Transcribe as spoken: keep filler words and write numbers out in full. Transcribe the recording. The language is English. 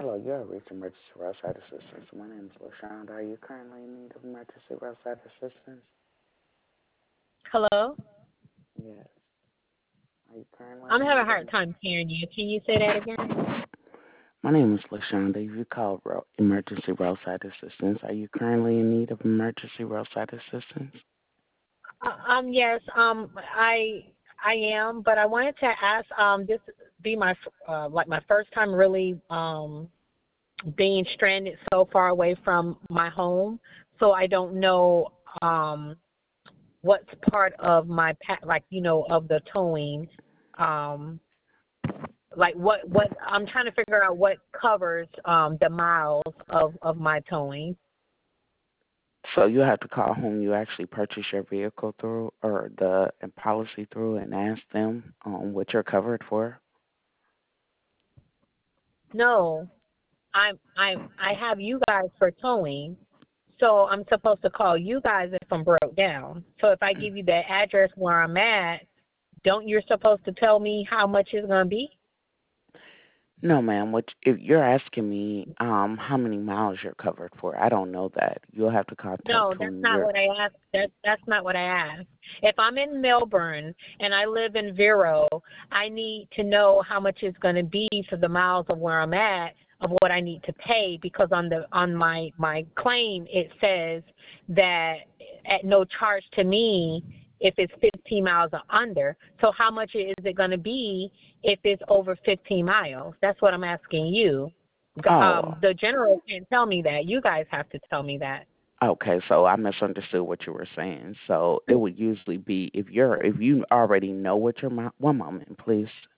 Hello, you have reached emergency roadside assistance. My name is LaShonda. Are you currently in need of emergency roadside assistance? Hello? Yes. Are you currently I'm in having a need of? hard time hearing you. Can you say that again? My name is LaShonda. You called ro- emergency roadside assistance. Are you currently in need of emergency roadside assistance? Uh, um, yes, um, I I am, but I wanted to ask, um, this be my f- uh, like my first time really um being stranded so far away from my home, so I don't know um what's part of my pa- like you know of the towing, um, like what what I'm trying to figure out what covers um the miles of of my towing. So you have to call whom you actually purchase your vehicle through or the policy through and ask them um, what you're covered for. No, I'm I'm I have you guys for towing, so I'm supposed to call you guys if I'm broke down. So if I give you the address where I'm at, don't you're supposed to tell me how much it's gonna be? No, ma'am. What if you're asking me um, how many miles you're covered for? I don't know that. You'll have to contact No, that's whom not you're. what I asked. That's that's not what I asked. If I'm in Melbourne and I live in Vero, I need to know how much it's going to be for the miles of where I'm at of what I need to pay because on the on my my claim it says that at no charge to me if it's fifteen miles or under. So how much is it going to be if it's over fifteen miles? That's what I'm asking you. Oh, Um, the general can't tell me that. You guys have to tell me that. okay. So I misunderstood what you were saying. So it would usually be if you're if you already know what your mi- one moment, please.